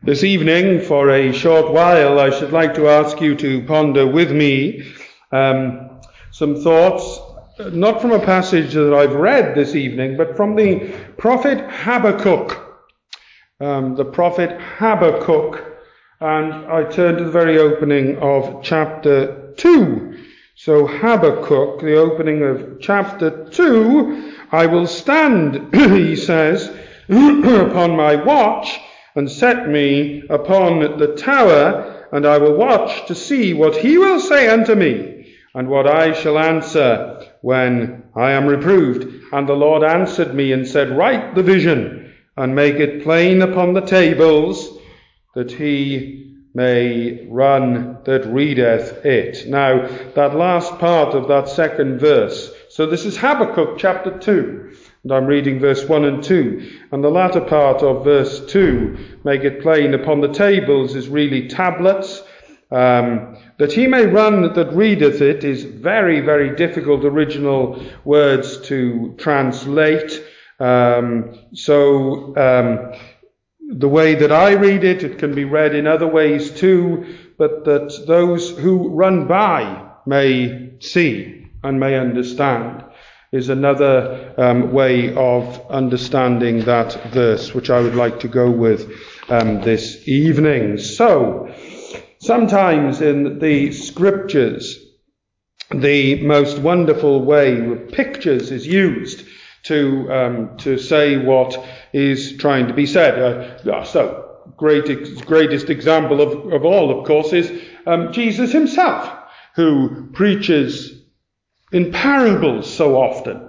This evening, for a short while, I should like to ask you to ponder with me some thoughts, not from a passage that I've read this evening, but from the prophet Habakkuk. The prophet Habakkuk, and I turn to the very opening of chapter 2. So Habakkuk, the opening of chapter 2, I will stand, he says, upon my watch, and set me upon the tower, and I will watch to see what he will say unto me, and what I shall answer when I am reproved. And the Lord answered me and said, Write the vision, and make it plain upon the tables, that he may run that readeth it. Now, that last part of that second verse, so this is Habakkuk chapter 2, and I'm reading verse 1 and 2. And the latter part of verse 2, make it plain upon the tables, is really tablets. That he may run that readeth it is very, very difficult original words to translate. The way that I read it, it can be read in other ways too, but that those who run by may see and may understand, is another way of understanding that verse, which I would like to go with this evening. So, sometimes in the scriptures, the most wonderful way with pictures is used to say what is trying to be said. Greatest example of all, of course, is Jesus himself, who preaches in parables so often.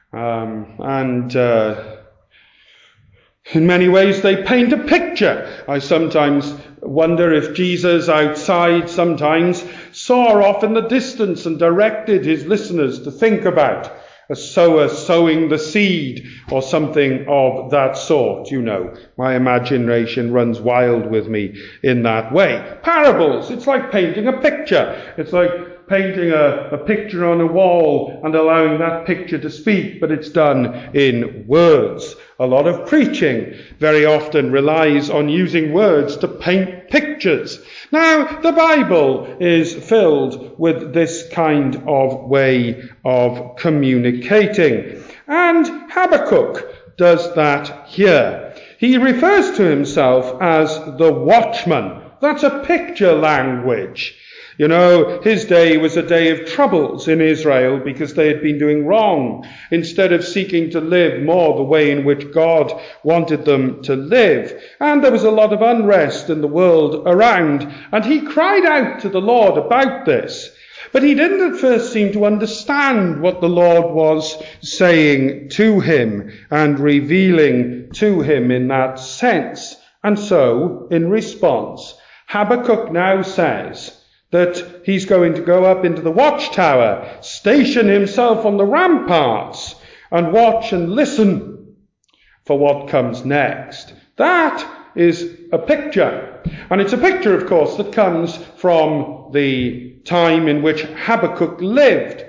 In many ways they paint a picture. I sometimes wonder if Jesus outside sometimes saw off in the distance and directed his listeners to think about a sower sowing the seed or something of that sort. You know, my imagination runs wild with me in that way. Parables, it's like painting a picture. It's like painting a picture on a wall and allowing that picture to speak, but it's done in words. A lot of preaching very often relies on using words to paint pictures. Now, the Bible is filled with this kind of way of communicating. And Habakkuk does that here. He refers to himself as the watchman. That's a picture language. You know, his day was a day of troubles in Israel because they had been doing wrong, instead of seeking to live more the way in which God wanted them to live. And there was a lot of unrest in the world around, and he cried out to the Lord about this. But he didn't at first seem to understand what the Lord was saying to him and revealing to him in that sense. And so, in response, Habakkuk now says that he's going to go up into the watchtower, station himself on the ramparts, and watch and listen for what comes next. That is a picture. And it's a picture, of course, that comes from the time in which Habakkuk lived.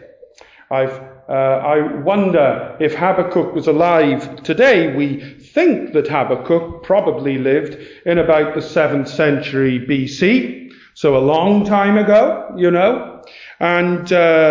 I wonder if Habakkuk was alive today. We think that Habakkuk probably lived in about the 7th century BC. So a long time ago, you know. And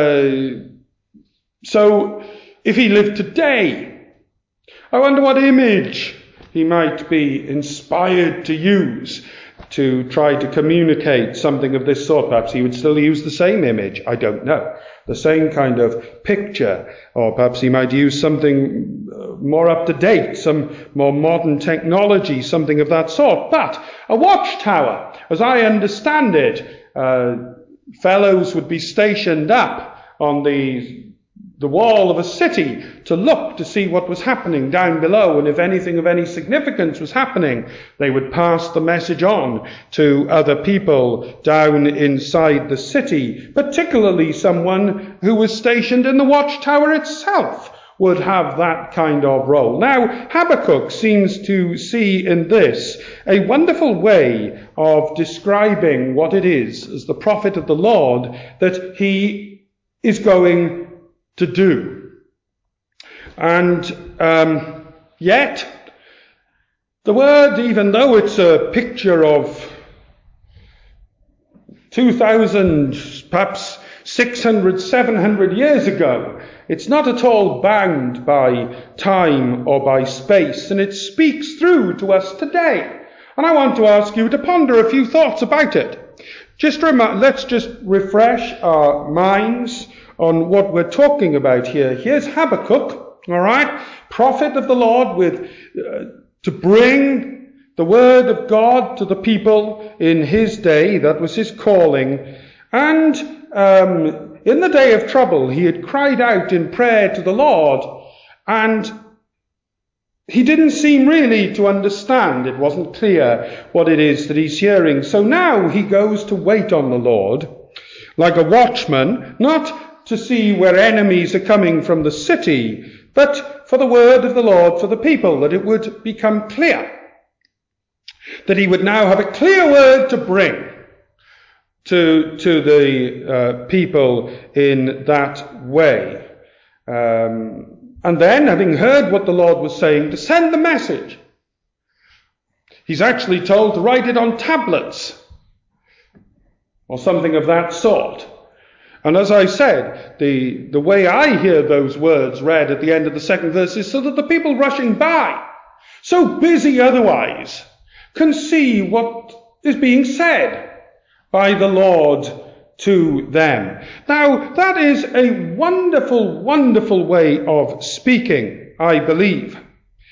so if he lived today, I wonder what image he might be inspired to use to try to communicate something of this sort. Perhaps he would still use the same image. I don't know. The same kind of picture. Or perhaps he might use something more up to date, some more modern technology, something of that sort. But a watchtower, as I understand it, fellows would be stationed up on the wall of a city to look to see what was happening down below, and if anything of any significance was happening, they would pass the message on to other people down inside the city. Particularly someone who was stationed in the watchtower itself would have that kind of role. Now, Habakkuk seems to see in this a wonderful way of describing what it is, as the prophet of the Lord, that he is going to do. And yet, The word, even though it's a picture of 2,000, perhaps 600, 700 years ago, it's not at all bound by time or by space, and it speaks through to us today. And I want to ask you to ponder a few thoughts about it. Let's just refresh our minds on what we're talking about here. Here's Habakkuk, all right, prophet of the Lord, to bring the word of God to the people in his day. That was his calling. And in the day of trouble, he had cried out in prayer to the Lord, and he didn't seem really to understand. It wasn't clear what it is that he's hearing. So now he goes to wait on the Lord like a watchman, not to see where enemies are coming from the city, but for the word of the Lord for the people, that it would become clear, that he would now have a clear word to bring to the people in that way. And then, having heard what the Lord was saying, to send the message. He's actually told to write it on tablets, or something of that sort. And as I said, the way I hear those words read at the end of the second verse is so that the people rushing by, so busy otherwise, can see what is being said by the Lord to them. Now, that is a wonderful, wonderful way of speaking, I believe.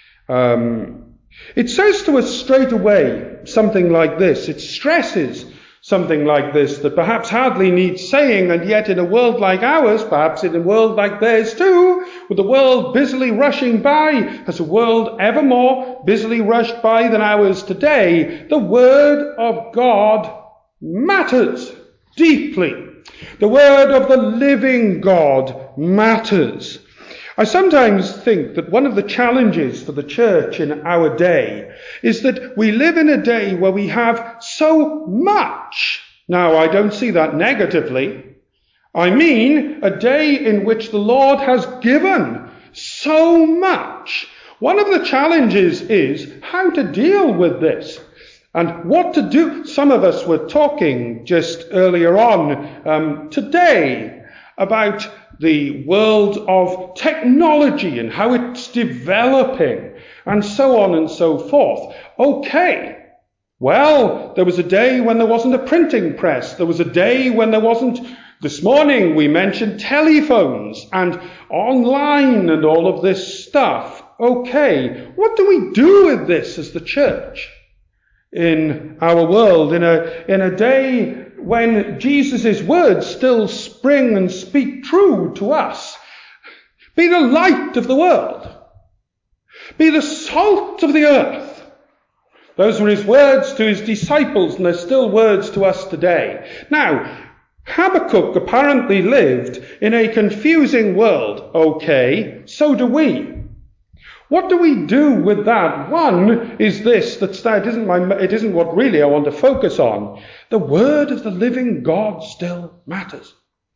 It says to us straight away something like this. It stresses something like this, that perhaps hardly needs saying, and yet in a world like ours, perhaps in a world like theirs too, with the world busily rushing by, as a world ever more busily rushed by than ours today, the word of God matters deeply. The word of the living God matters. I sometimes think that one of the challenges for the church in our day is that we live in a day where we have so much. Now, I don't see that negatively. I mean a day in which the Lord has given so much. One of the challenges is how to deal with this. And what to do. Some of us were talking just earlier on today about the world of technology and how it's developing and so on and so forth. Okay, well, there was a day when there wasn't a printing press. There was a day when there wasn't. This morning we mentioned telephones and online and all of this stuff. Okay, what do we do with this as the church in our world, in a day when Jesus' words still spring and speak true to us? Be the light of the world. Be the salt of the earth. Those were his words to his disciples, and they're still words to us today. Now, Habakkuk apparently lived in a confusing world. Okay, so do we. What do we do with that? One is this, it isn't what really I want to focus on. The word of the living God still matters.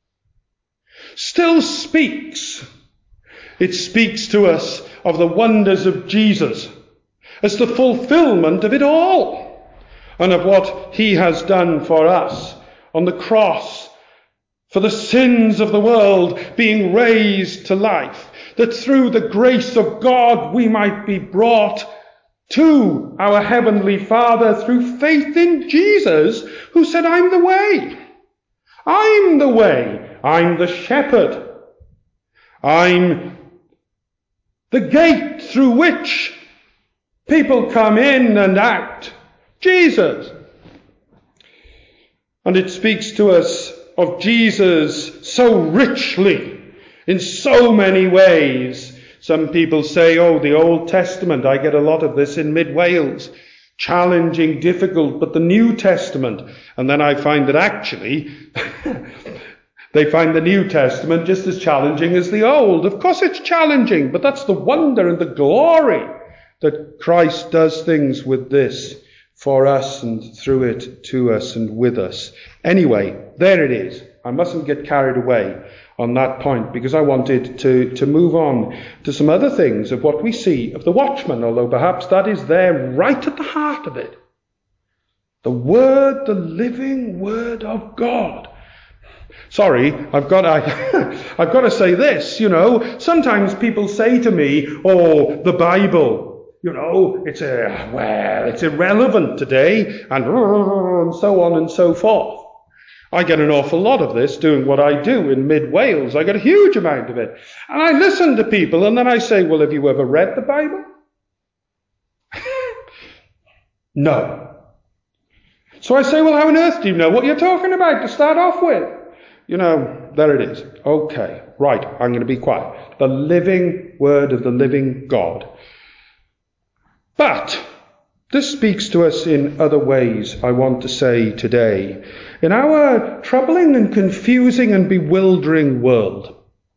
Still speaks. It speaks to us of the wonders of Jesus as the fulfillment of it all, and of what he has done for us on the cross, for the sins of the world being raised to life, that through the grace of God we might be brought to our Heavenly Father through faith in Jesus, who said, I'm the way. I'm the way. I'm the shepherd. I'm the gate through which people come in and out. Jesus. And it speaks to us of Jesus so richly, in so many ways. Some people say, the Old Testament, I get a lot of this in Mid-Wales, challenging, difficult, but the New Testament. And then I find that actually, they find the New Testament just as challenging as the Old. Of course it's challenging, but that's the wonder and the glory that Christ does things with this for us and through it to us and with us. Anyway, there it is. I mustn't get carried away on that point, because I wanted to move on to some other things of what we see of the watchman, although perhaps that is there right at the heart of it. The Word, the living Word of God. Sorry, I've got to say this, sometimes people say to me, oh, the Bible, it's irrelevant today, and so on and so forth. I get an awful lot of this doing what I do in mid-Wales. I get a huge amount of it. And I listen to people, and then I say, well, have you ever read the Bible? No. So I say, well, how on earth do you know what you're talking about to start off with? There it is. Okay, right, I'm going to be quiet. The living Word of the living God. But this speaks to us in other ways, I want to say today. In our troubling and confusing and bewildering world,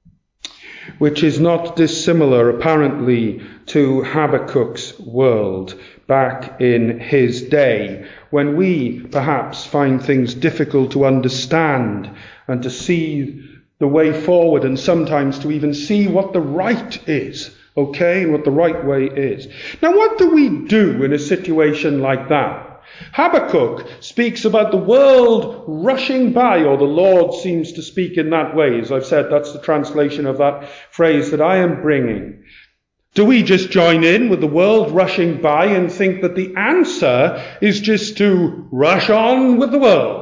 which is not dissimilar, apparently, to Habakkuk's world back in his day, when we perhaps find things difficult to understand and to see the way forward, and sometimes to even see what the right is, and what the right way is. Now, what do we do in a situation like that? Habakkuk speaks about the world rushing by, or the Lord seems to speak in that way. As I've said, that's the translation of that phrase that I am bringing. Do we just join in with the world rushing by and think that the answer is just to rush on with the world?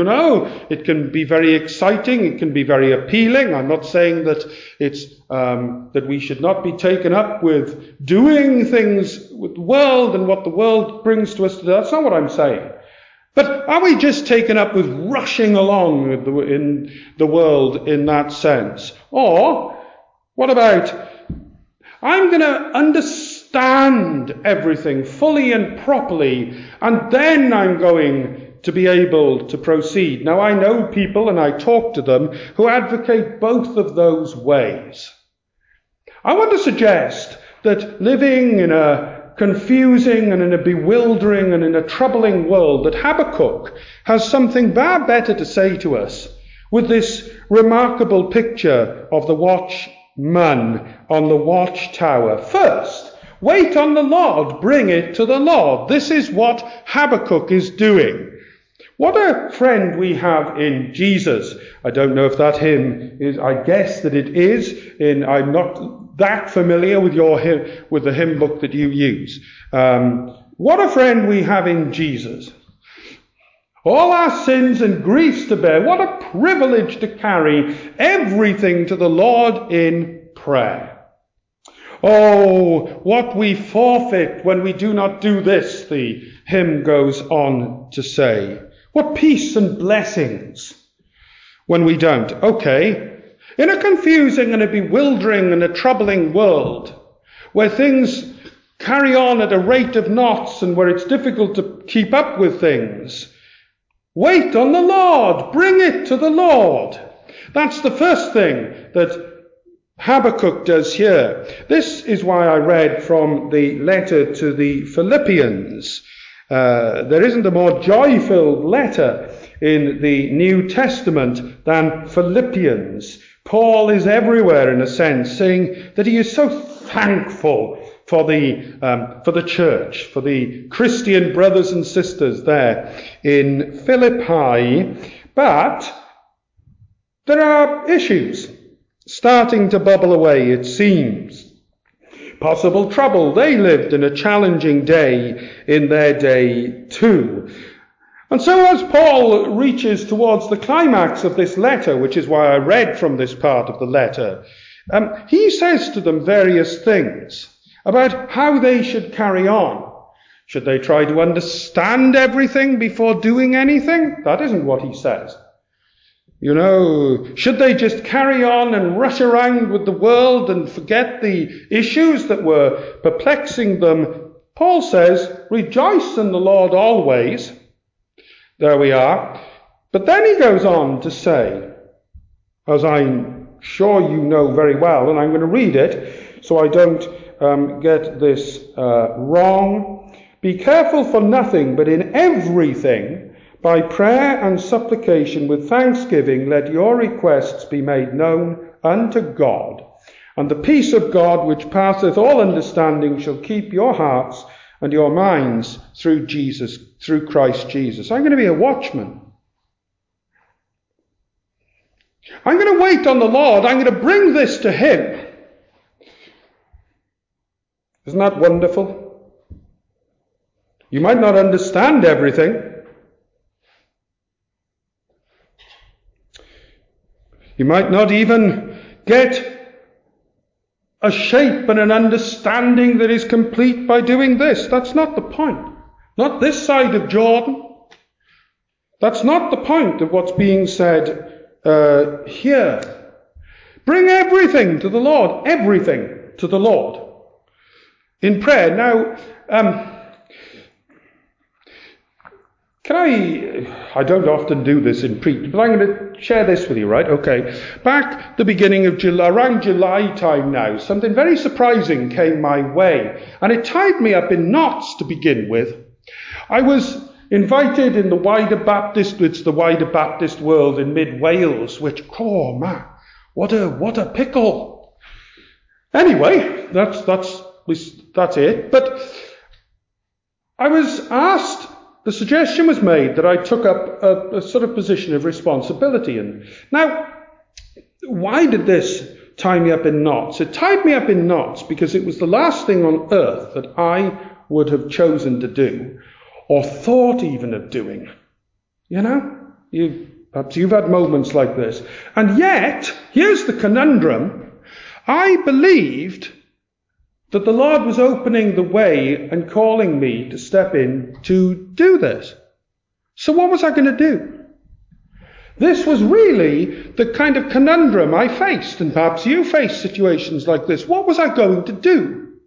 It can be very exciting, it can be very appealing. I'm not saying that it's that we should not be taken up with doing things with the world and what the world brings to us. That's not what I'm saying. But are we just taken up with rushing along in the world in that sense? Or what about, I'm going to understand everything fully and properly, and then I'm going to be able to proceed. Now, I know people, and I talk to them, who advocate both of those ways. I want to suggest that living in a confusing and in a bewildering and in a troubling world, that Habakkuk has something far better to say to us with this remarkable picture of the watchman on the watchtower. First, wait on the Lord, bring it to the Lord. This is what Habakkuk is doing. What a friend we have in Jesus. I don't know if that hymn is, I guess that it is, I'm not that familiar with with the hymn book that you use. What a friend we have in Jesus. All our sins and griefs to bear. What a privilege to carry everything to the Lord in prayer. Oh, what we forfeit when we do not do this, the hymn goes on to say. What peace and blessings when we don't. Okay, in a confusing and a bewildering and a troubling world, where things carry on at a rate of knots and where it's difficult to keep up with things, wait on the Lord, bring it to the Lord. That's the first thing that Habakkuk does here. This is why I read from the letter to the Philippians. There isn't a more joy-filled letter in the New Testament than Philippians. Paul is everywhere, in a sense, saying that he is so thankful for the church, for the Christian brothers and sisters there in Philippi. But there are issues starting to bubble away, it seems. Possible trouble. They lived in a challenging day in their day too. And so as Paul reaches towards the climax of this letter, which is why I read from this part of the letter, he says to them various things about how they should carry on. Should they try to understand everything before doing anything? That isn't what he says. Should they just carry on and rush around with the world and forget the issues that were perplexing them? Paul says, rejoice in the Lord always. There we are. But then he goes on to say, as I'm sure you know very well, and I'm going to read it so I don't get this wrong. Be careful for nothing, but in everything, By prayer and supplication with thanksgiving, let your requests be made known unto God. And the peace of God, which passeth all understanding, shall keep your hearts and your minds through Christ Jesus. I'm going to be a watchman. I'm going to wait on the Lord. I'm going to bring this to him. Isn't that wonderful? You might not understand everything. You might not even get a shape and an understanding that is complete by doing this. That's not the point. Not this side of Jordan. That's not the point of what's being said here. Bring everything to the Lord. Everything to the Lord. In prayer. Now, I don't often do this in preach, but I'm going to share this with you, right? Okay. Back the beginning of July, around July time now, something very surprising came my way, and it tied me up in knots to begin with. I was invited in the wider Baptist world in mid-Wales, which, oh man, what a pickle. Anyway, that's it. But I was asked, the suggestion was made that I took up a sort of position of responsibility. And now, why did this tie me up in knots? It tied me up in knots because it was the last thing on earth that I would have chosen to do, or thought even of doing. You know? Perhaps you've had moments like this. And yet, here's the conundrum. I believed that the Lord was opening the way and calling me to step in to do this. So what was I going to do? This was really the kind of conundrum I faced, and perhaps you face situations like this. What was I going to do?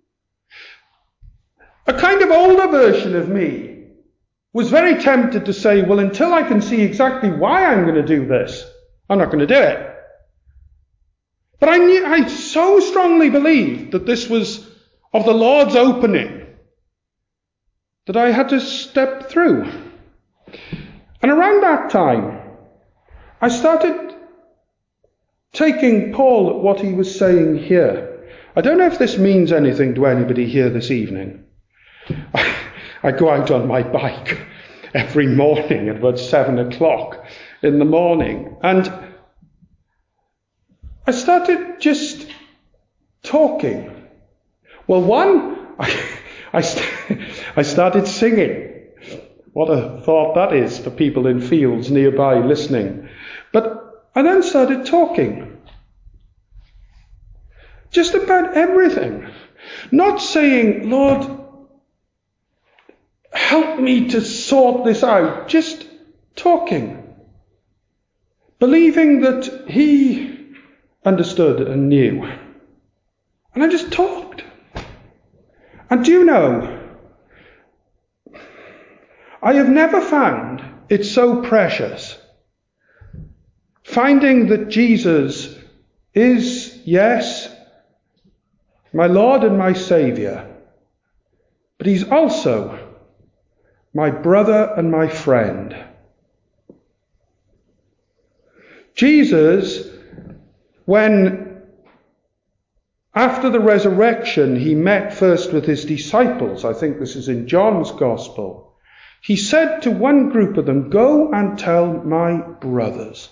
A kind of older version of me was very tempted to say, well, until I can see exactly why I'm going to do this, I'm not going to do it. But I so strongly believed that this was of the Lord's opening that I had to step through. And around that time, I started taking Paul at what he was saying here. I don't know if this means anything to anybody here this evening. I go out on my bike every morning at about 7 o'clock in the morning, and I started just talking. Well, I started singing. What a thought that is for people in fields nearby listening. But I then started talking. Just about everything. Not saying, Lord, help me to sort this out. Just talking. Believing that he understood and knew. And I just talked. And do you know, I have never found it so precious, finding that Jesus is, yes, my Lord and my Saviour, but he's also my brother and my friend. Jesus, when after the resurrection, he met first with his disciples. I think this is in John's Gospel. He said to one group of them, go and tell my brothers.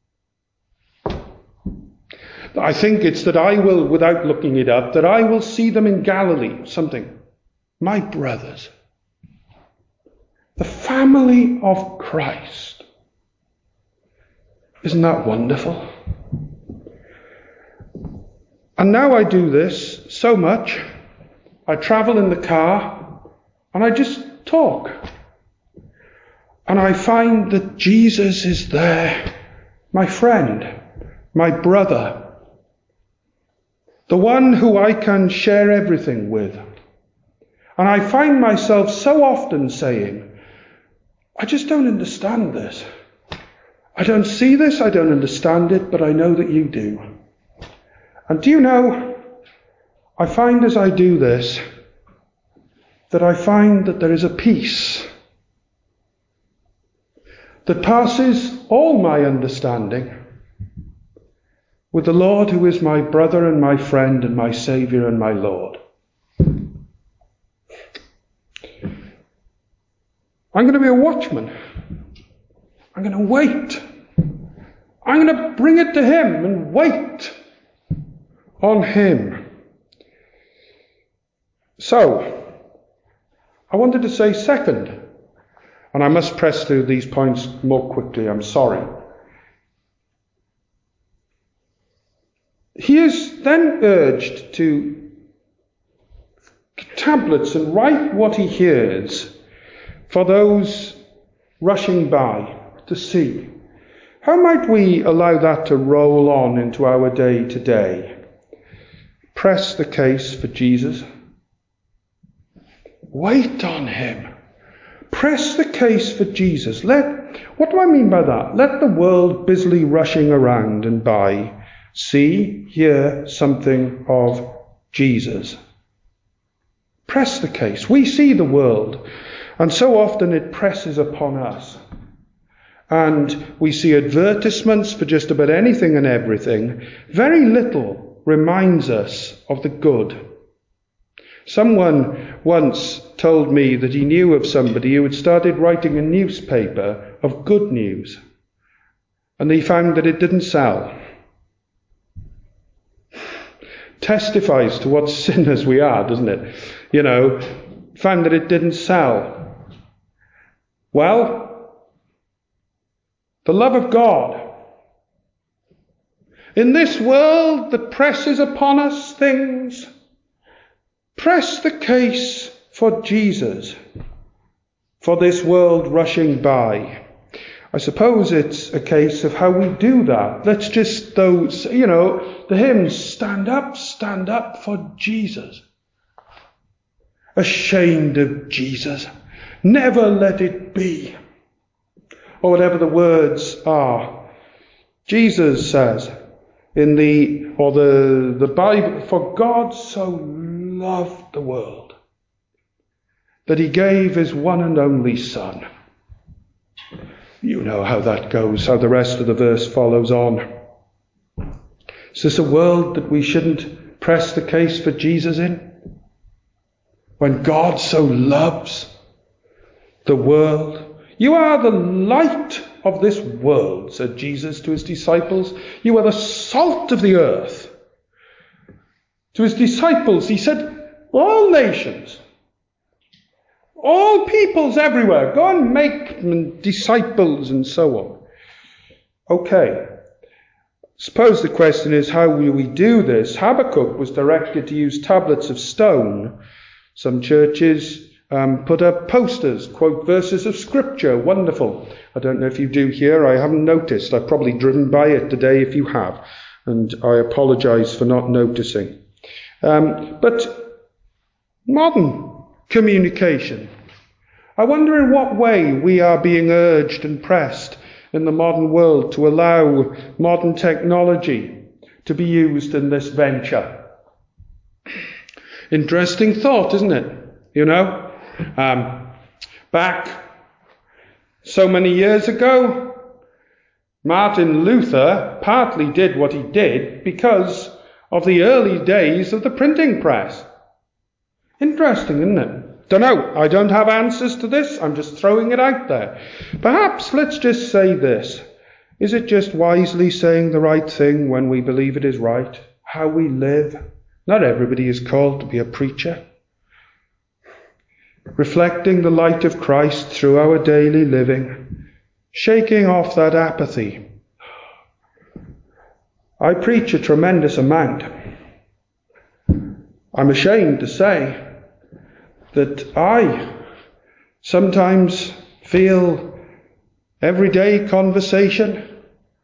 I think it's that I will, without looking it up, that I will see them in Galilee, something. My brothers. The family of Christ. Isn't that wonderful? And now I do this so much. I travel in the car and I just talk. And I find that Jesus is there, my friend, my brother, the one who I can share everything with. And I find myself so often saying, I just don't understand this. I don't see this, I don't understand it, but I know that you do. And do you know, I find as I do this, that I find that there is a peace. that passes all my understanding with the Lord who is my brother and my friend and my Saviour and my Lord. I'm going to be a watchman. I'm going to wait. I'm going to bring it to him and wait on him. So, I wanted to say second, and I must press through these points more quickly, I'm sorry. He is then urged to get tablets and write what he hears for those rushing by to see. How might we allow that to roll on into our day to day? Press the case for Jesus. Wait on him. Press the case for Jesus. What do I mean by that? Let the world busily rushing around and by see, hear something of Jesus. Press the case. We see the world, and so often it presses upon us. And we see advertisements for just about anything and everything. Very little reminds us of the good. Someone once told me that he knew of somebody who had started writing a newspaper of good news, and he found that it didn't sell. Testifies to what sinners we are, doesn't it? Found that it didn't sell. Well, the love of God. In this world that presses upon us things, press the case for Jesus, for this world rushing by. I suppose it's a case of how we do that. Let's just, the hymn, stand up for Jesus. Ashamed of Jesus, never let it be. Or whatever the words are. Jesus says in the Bible, for God so loved the world that he gave his one and only Son. You know how that goes, how the rest of the verse follows on. Is this a world that we shouldn't press the case for Jesus in? When God so loves the world. You are the light of this world, said Jesus to his disciples. You are the salt of the earth. To his disciples, he said, all nations, all peoples everywhere, go and make disciples and so on. Okay. Suppose the question is, how will we do this? Habakkuk was directed to use tablets of stone. Some churches put up posters, quote verses of scripture. Wonderful. I don't know if you do here. I haven't noticed. I've probably driven by it today if you have. And I apologise for not noticing. But modern communication. I wonder in what way we are being urged and pressed in the modern world to allow modern technology to be used in this venture. Interesting thought, isn't it? Back so many years ago, Martin Luther partly did what he did because of the early days of the printing press. Interesting, isn't it? Don't know. I don't have answers to this. I'm just throwing it out there. Perhaps let's just say this. Is it just wisely saying the right thing when we believe it is right? How we live? Not everybody is called to be a preacher. Reflecting the light of Christ through our daily living. Shaking off that apathy. I preach a tremendous amount. I'm ashamed to say that I sometimes feel everyday conversation.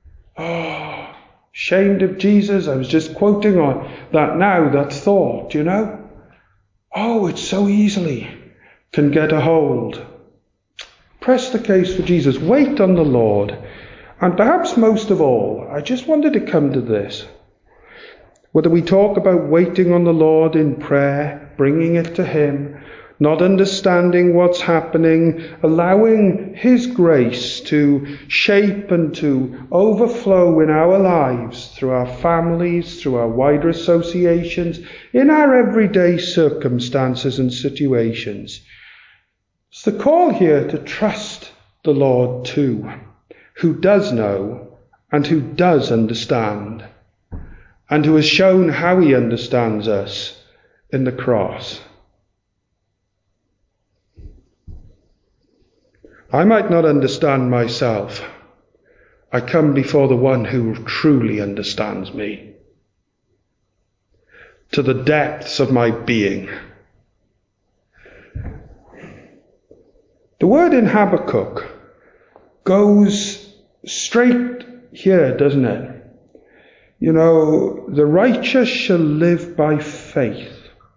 Ashamed of Jesus. I was just quoting on that now, that thought, it so easily can get a hold. Press the case for Jesus. Wait on the Lord. And perhaps most of all, I just wanted to come to this. Whether we talk about waiting on the Lord in prayer, bringing it to him, not understanding what's happening, allowing His grace to shape and to overflow in our lives, through our families, through our wider associations, in our everyday circumstances and situations. It's the call here to trust the Lord too, who does know and who does understand, and who has shown how He understands us in the cross. I might not understand myself. I come before the one who truly understands me, to the depths of my being. The word in Habakkuk goes straight here, doesn't it? You know, the righteous shall live by faith.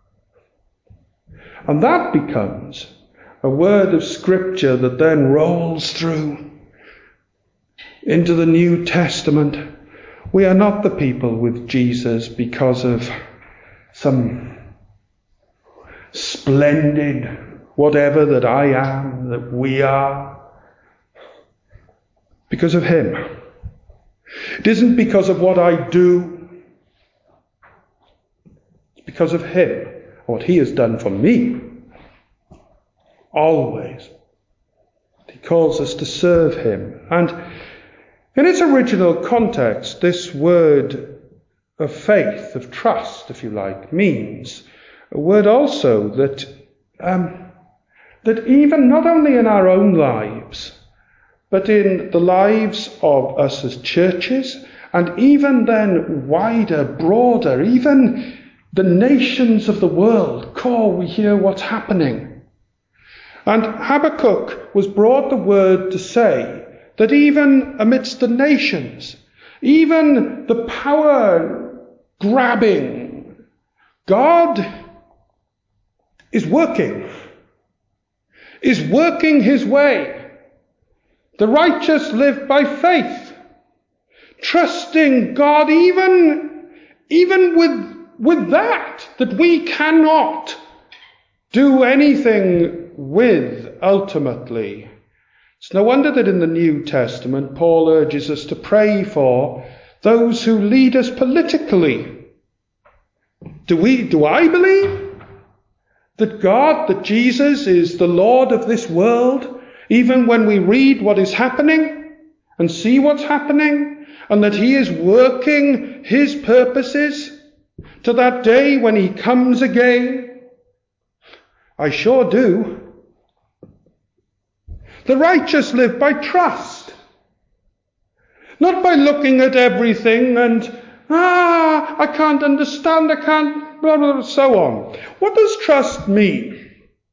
And that becomes a word of Scripture that then rolls through into the New Testament. We are not the people with Jesus because of some splendid whatever that I am, that we are. Because of Him. It isn't because of what I do. It's because of Him, what He has done for me. Always. He calls us to serve Him. And in its original context, this word of faith, of trust, if you like, means a word also that even not only in our own lives, but in the lives of us as churches, and even then wider, broader, even the nations of the world, we hear what's happening. And Habakkuk was brought the word to say that even amidst the nations, even the power-grabbing, God is working His way. The righteous live by faith, trusting God even with that we cannot do anything with ultimately. It's no wonder that in the New Testament Paul urges us to pray for those who lead us politically. Do I believe that Jesus is the Lord of this world, even when we read what is happening and see what's happening, and that He is working His purposes to that day when He comes again? I sure do. The righteous live by trust, not by looking at everything and, I can't understand, I can't, blah, blah, so on. What does trust mean?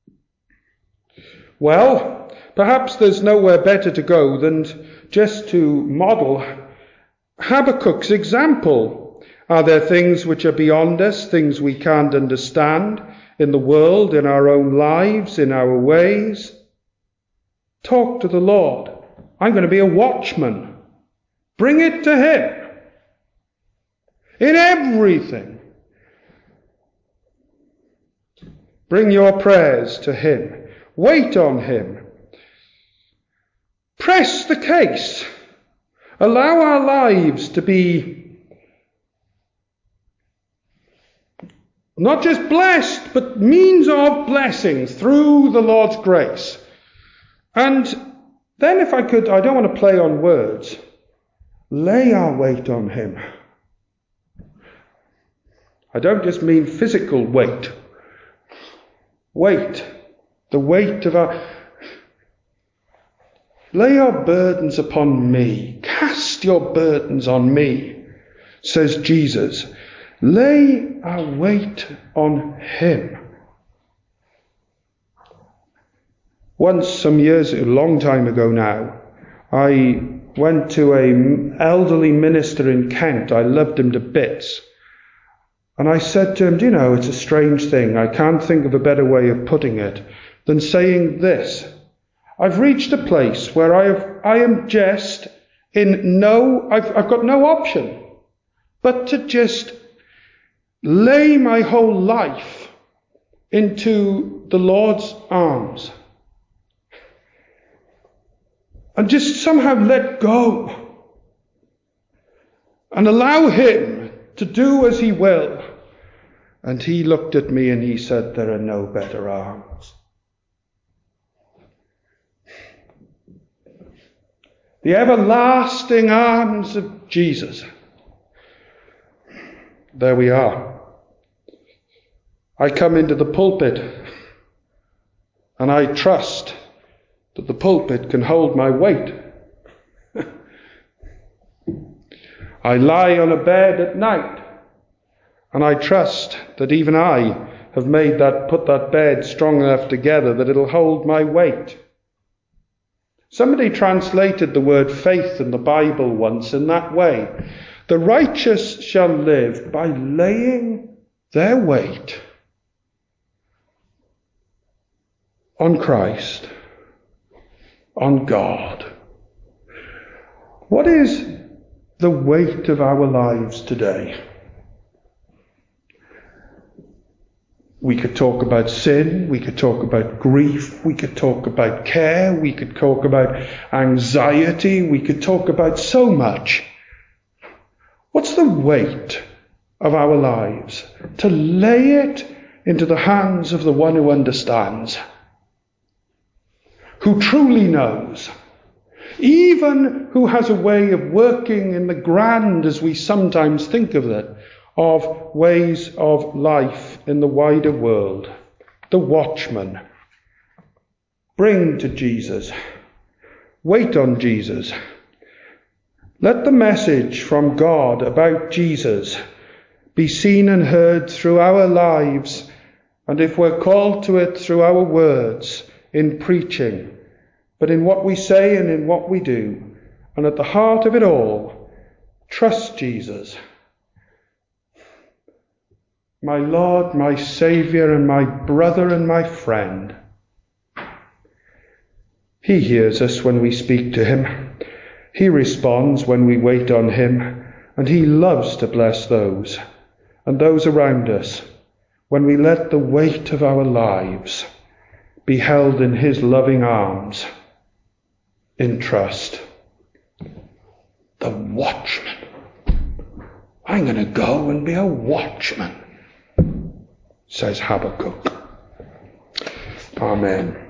Well, perhaps there's nowhere better to go than just to model Habakkuk's example. Are there things which are beyond us, things we can't understand in the world, in our own lives, in our ways? Talk to the Lord. I'm going to be a watchman. Bring it to Him. In everything. Bring your prayers to Him. Wait on Him. Press the case. Allow our lives to be not just blessed, but means of blessings through the Lord's grace. And then if I could, I don't want to play on words, lay our weight on Him. I don't just mean physical weight. Weight. The weight of our... Lay your burdens upon me. Cast your burdens on me, says Jesus. Lay our weight on Him. Once, some years, a long time ago now, I went to an elderly minister in Kent. I loved him to bits. And I said to him, do you know, it's a strange thing. I can't think of a better way of putting it than saying this. I've reached a place where I am just I've got no option but to just lay my whole life into the Lord's arms and just somehow let go and allow him to do as he will. And he looked at me and he said, there are no better arms. The everlasting arms of Jesus. There we are. I come into the pulpit and I trust that the pulpit can hold my weight. I lie on a bed at night and I trust that even I have put that bed strong enough together that it'll hold my weight. Somebody translated the word faith in the Bible once in that way. The righteous shall live by laying their weight on Christ, on God. What is the weight of our lives today? We could talk about sin, we could talk about grief, we could talk about care, we could talk about anxiety, we could talk about so much. What's the weight of our lives? To lay it into the hands of the one who understands, who truly knows, even who has a way of working in the grand, as we sometimes think of it, of ways of life in the wider world. The watchman. Bring to Jesus. Wait on Jesus. Let the message from God about Jesus be seen and heard through our lives, and if we're called to it, through our words, in preaching, but in what we say and in what we do. And at the heart of it all, trust Jesus. My Lord, my Saviour, and my brother and my friend. He hears us when we speak to him. He responds when we wait on him. And he loves to bless those and those around us when we let the weight of our lives be held in his loving arms in trust. The watchman. I'm going to go and be a watchman, says Habakkuk. Amen.